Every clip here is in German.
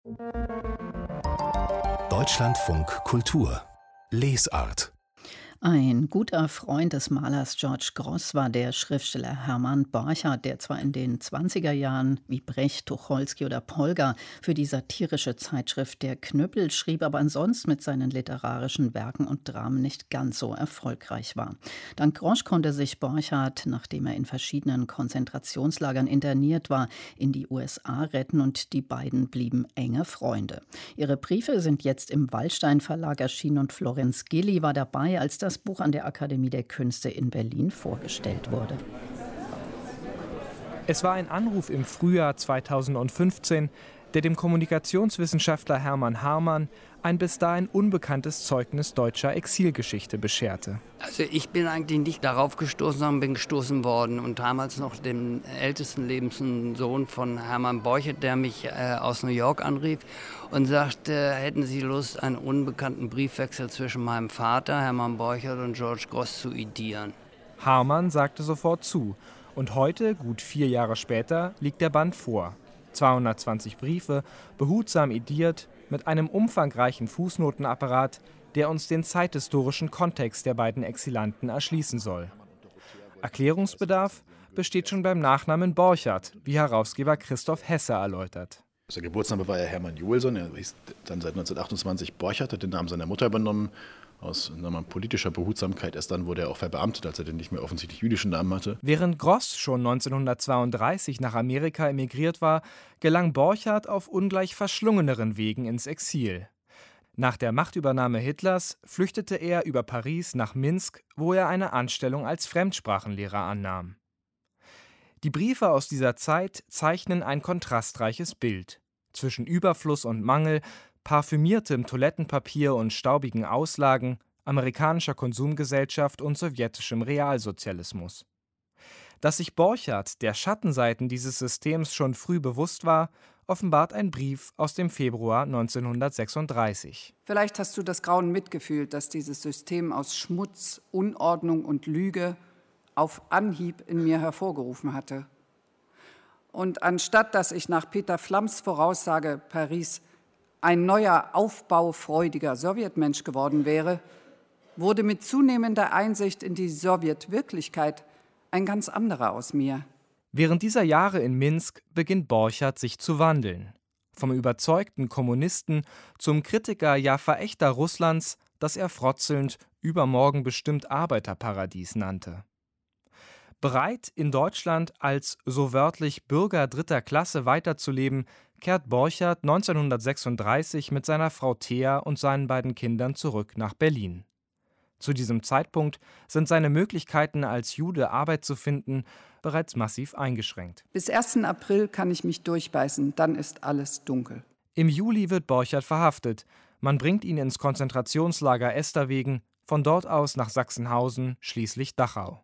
Deutschlandfunk Kultur Lesart. Ein guter Freund des Malers George Grosz war der Schriftsteller Hermann Borchardt, der zwar in den 20er Jahren wie Brecht, Tucholsky oder Polger für die satirische Zeitschrift Der Knüppel schrieb, aber ansonsten mit seinen literarischen Werken und Dramen nicht ganz so erfolgreich war. Dank Grosz konnte sich Borchardt, nachdem er in verschiedenen Konzentrationslagern interniert war, in die USA retten und die beiden blieben enge Freunde. Ihre Briefe sind jetzt im Wallstein Verlag erschienen und Florenz Gilli war dabei, als das Buch an der Akademie der Künste in Berlin vorgestellt wurde. Es war ein Anruf im Frühjahr 2015, der dem Kommunikationswissenschaftler Hermann Harrmann ein bis dahin unbekanntes Zeugnis deutscher Exilgeschichte bescherte. Also ich bin eigentlich nicht darauf gestoßen, sondern bin gestoßen worden und damals noch dem ältesten lebenden Sohn von Hermann Borchardt, der mich aus New York anrief und sagte, hätten Sie Lust, einen unbekannten Briefwechsel zwischen meinem Vater, Hermann Borchardt, und George Grosz zu idieren. Harrmann sagte sofort zu und heute, gut 4 Jahre später, liegt der Band vor. 220 Briefe, behutsam idiert, mit einem umfangreichen Fußnotenapparat, der uns den zeithistorischen Kontext der beiden Exilanten erschließen soll. Erklärungsbedarf besteht schon beim Nachnamen Borchardt, wie Herausgeber Christoph Hesse erläutert. Der Geburtsname war ja Hermann Joelson, er hieß dann seit 1928 Borchardt, hat den Namen seiner Mutter übernommen. Aus politischer Behutsamkeit, erst dann wurde er auch verbeamtet, als er den nicht mehr offensichtlich jüdischen Namen hatte. Während Grosz schon 1932 nach Amerika emigriert war, gelang Borchardt auf ungleich verschlungeneren Wegen ins Exil. Nach der Machtübernahme Hitlers flüchtete er über Paris nach Minsk, wo er eine Anstellung als Fremdsprachenlehrer annahm. Die Briefe aus dieser Zeit zeichnen ein kontrastreiches Bild. Zwischen Überfluss und Mangel, parfümiertem Toilettenpapier und staubigen Auslagen, amerikanischer Konsumgesellschaft und sowjetischem Realsozialismus. Dass sich Borchardt der Schattenseiten dieses Systems schon früh bewusst war, offenbart ein Brief aus dem Februar 1936. Vielleicht hast du das Grauen mitgefühlt, das dieses System aus Schmutz, Unordnung und Lüge auf Anhieb in mir hervorgerufen hatte. Und anstatt dass ich nach Peter Flamms Voraussage Paris ein neuer, aufbaufreudiger Sowjetmensch geworden wäre, wurde mit zunehmender Einsicht in die Sowjetwirklichkeit ein ganz anderer aus mir. Während dieser Jahre in Minsk beginnt Borchardt sich zu wandeln. Vom überzeugten Kommunisten zum Kritiker, ja Verächter Russlands, das er frotzelnd übermorgen bestimmt Arbeiterparadies nannte. Bereit, in Deutschland als so wörtlich Bürger dritter Klasse weiterzuleben, kehrt Borchardt 1936 mit seiner Frau Thea und seinen beiden Kindern zurück nach Berlin. Zu diesem Zeitpunkt sind seine Möglichkeiten, als Jude Arbeit zu finden, bereits massiv eingeschränkt. Bis 1. April kann ich mich durchbeißen, dann ist alles dunkel. Im Juli wird Borchardt verhaftet. Man bringt ihn ins Konzentrationslager Esterwegen, von dort aus nach Sachsenhausen, schließlich Dachau.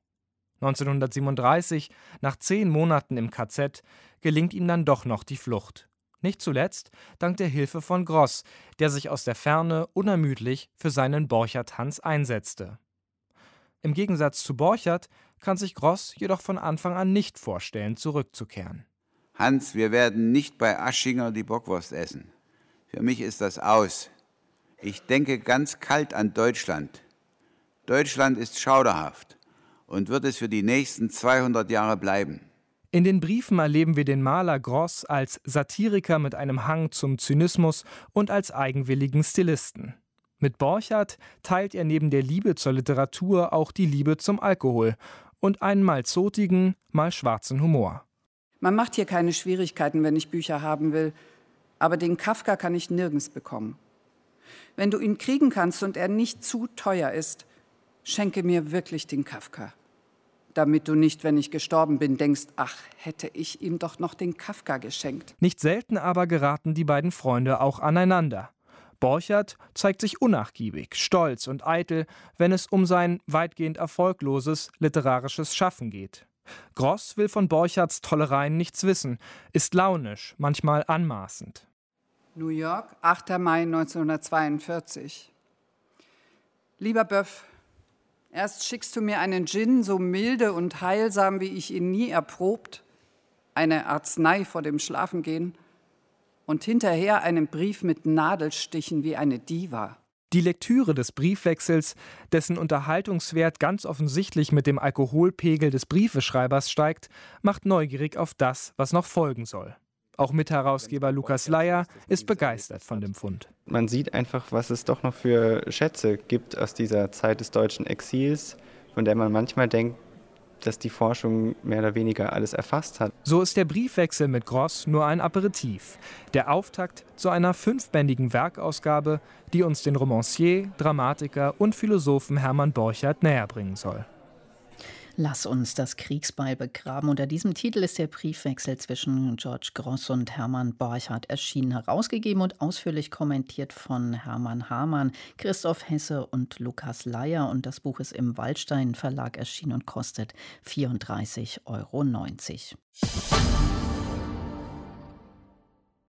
1937, nach 10 Monaten im KZ, gelingt ihm dann doch noch die Flucht. Nicht zuletzt dank der Hilfe von Grosz, der sich aus der Ferne unermüdlich für seinen Borchardt-Hans einsetzte. Im Gegensatz zu Borchardt kann sich Grosz jedoch von Anfang an nicht vorstellen, zurückzukehren. Hans, wir werden nicht bei Aschinger die Bockwurst essen. Für mich ist das aus. Ich denke ganz kalt an Deutschland. Deutschland ist schauderhaft und wird es für die nächsten 200 Jahre bleiben. In den Briefen erleben wir den Maler Grosz als Satiriker mit einem Hang zum Zynismus und als eigenwilligen Stilisten. Mit Borchardt teilt er neben der Liebe zur Literatur auch die Liebe zum Alkohol und einen mal zotigen, mal schwarzen Humor. Man macht hier keine Schwierigkeiten, wenn ich Bücher haben will, aber den Kafka kann ich nirgends bekommen. Wenn du ihn kriegen kannst und er nicht zu teuer ist, schenke mir wirklich den Kafka. Damit du nicht, wenn ich gestorben bin, denkst, ach, hätte ich ihm doch noch den Kafka geschenkt. Nicht selten aber geraten die beiden Freunde auch aneinander. Borchardt zeigt sich unnachgiebig, stolz und eitel, wenn es um sein weitgehend erfolgloses literarisches Schaffen geht. Grosz will von Borchardts Tollereien nichts wissen, ist launisch, manchmal anmaßend. New York, 8. Mai 1942. Lieber Böff, erst schickst du mir einen Gin, so milde und heilsam, wie ich ihn nie erprobt, eine Arznei vor dem Schlafengehen, und hinterher einen Brief mit Nadelstichen wie eine Diva. Die Lektüre des Briefwechsels, dessen Unterhaltungswert ganz offensichtlich mit dem Alkoholpegel des Briefeschreibers steigt, macht neugierig auf das, was noch folgen soll. Auch Mitherausgeber Lukas Leier ist begeistert von dem Fund. Man sieht einfach, was es doch noch für Schätze gibt aus dieser Zeit des deutschen Exils, von der man manchmal denkt, dass die Forschung mehr oder weniger alles erfasst hat. So ist der Briefwechsel mit Gross nur ein Aperitif. Der Auftakt zu einer 5-bändigen Werkausgabe, die uns den Romancier, Dramatiker und Philosophen Hermann Borchardt näherbringen soll. Lass uns das Kriegsbeil begraben. Unter diesem Titel ist der Briefwechsel zwischen George Gross und Hermann Borchardt erschienen, herausgegeben und ausführlich kommentiert von Hermann Hamann, Christoph Hesse und Lukas Leier. Und das Buch ist im Waldstein Verlag erschienen und kostet 34,90 €.